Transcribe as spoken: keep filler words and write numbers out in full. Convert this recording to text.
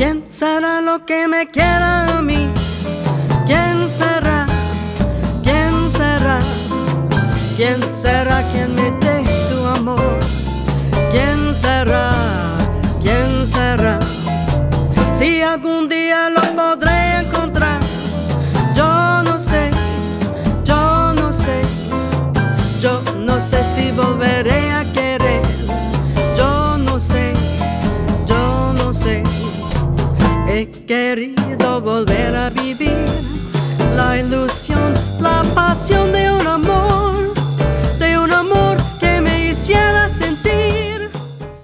¿Quién será lo que me quiera a mí? ¿Quién será? ¿Quién será? ¿Quién será quien me dé su amor? ¿Quién será? ¿Quién será? Si algún día lo podré encontrar, yo no sé, yo no sé, yo no sé si volveré a querer, yo no sé, yo no sé. He querido volver a vivir la ilusión, la pasión de un amor, de un amor que me hiciera